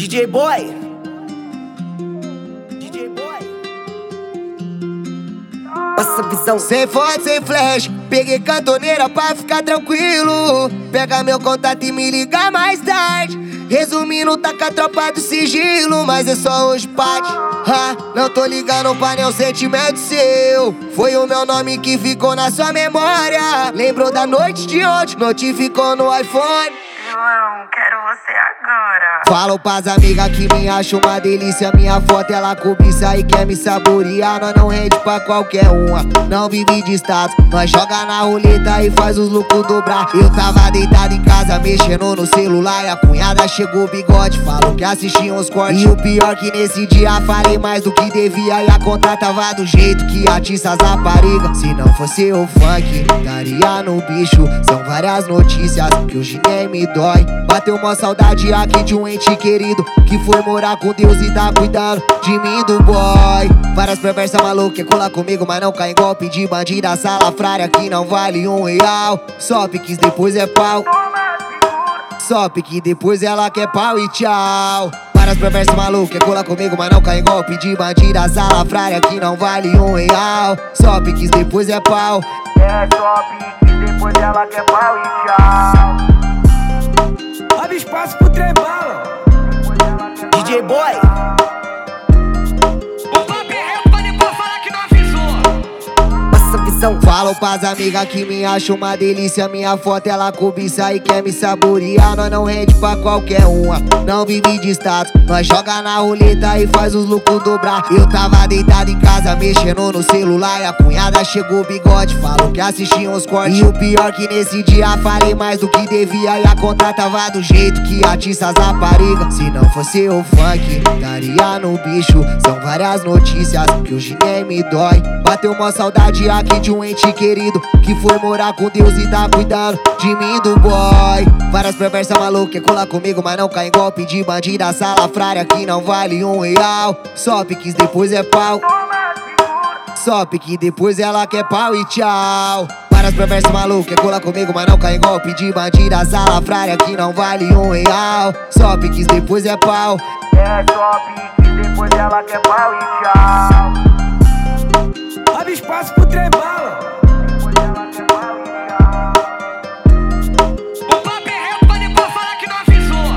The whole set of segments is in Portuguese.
DJ Boy. DJ Boy. Passa visão. Sem foto, sem flash, peguei cantoneira pra ficar tranquilo. Pega meu contato e me liga mais tarde. Resumindo, tá com a tropa do sigilo, mas é só hoje parte. Não tô ligando pra nenhum sentimento seu. Foi o meu nome que ficou na sua memória. Lembrou da noite de ontem, notificou no iPhone. João, quero você agora. Falo pras amigas que me acham uma delícia. Minha foto ela cobiça e quer me saborear. Nós não rende pra qualquer uma, não vive de status. Nós joga na roleta e faz os lucros dobrar. Eu tava deitado em casa mexendo no celular, e a cunhada chegou bigode, falou que assistia uns cortes. E o pior que nesse dia falei mais do que devia, e a conta tava do jeito que atiça as raparigas. Se não fosse o funk, daria no bicho. São várias notícias que hoje nem me dói. Bateu uma saudade aqui de um ente querido que foi morar com Deus e tá cuidando de mim, do boy. Várias perversas malucas quer colar comigo, mas não cai em golpe de bandida salafrária que não vale R$1. Só piques depois é pau. Só pique depois ela quer pau e tchau. Várias perversas malucas quer colar comigo, mas não cai em golpe de bandida salafrária que não vale R$1. Só piques depois é pau. É só pique, depois ela quer pau e tchau. Abre espaço pro trem bala. DJ Boy. O papo é reto pra depois falar que não avisou. Passa visão. Falo pras amigas que me acham uma delícia. Minha foto ela cobiça e quer me saborear. Nós não rende pra qualquer uma, não vive de status. Nós joga na roleta e faz os lucros dobrar. Eu tava deitado em casa mexendo no celular, e a cunhada chegou bigode, falou que assistia uns cortes. E o pior que nesse dia falei mais do que devia, e a conta tava do jeito que atiça as raparigas. Se não fosse o funk, daria no bicho. São várias notícias que hoje nem me dói. Bateu uma saudade aqui de um ente querido que foi morar com Deus e tá cuidando de mim, do boy. Várias perversas malucas quer colar comigo, mas não cai em golpe de bandida salafrária que não vale R$1. Só piques depois é pau. Só pique depois ela quer pau e tchau. Várias perversas malucas quer colar comigo, mas não cai em golpe de bandida salafrária que não vale R$1. Só piques depois é pau. É só pique, depois ela quer pau e tchau. Abre espaço pro trem bala. Depois ela quer pau e tchau. O papo é reto pra depois falar que não avisou.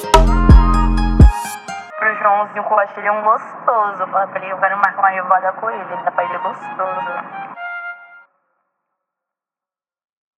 Pro Joãozinho Costa, ele é um gostoso. Fala pra ele, eu quero marcar uma revoada com ele, dá pra ele gostoso.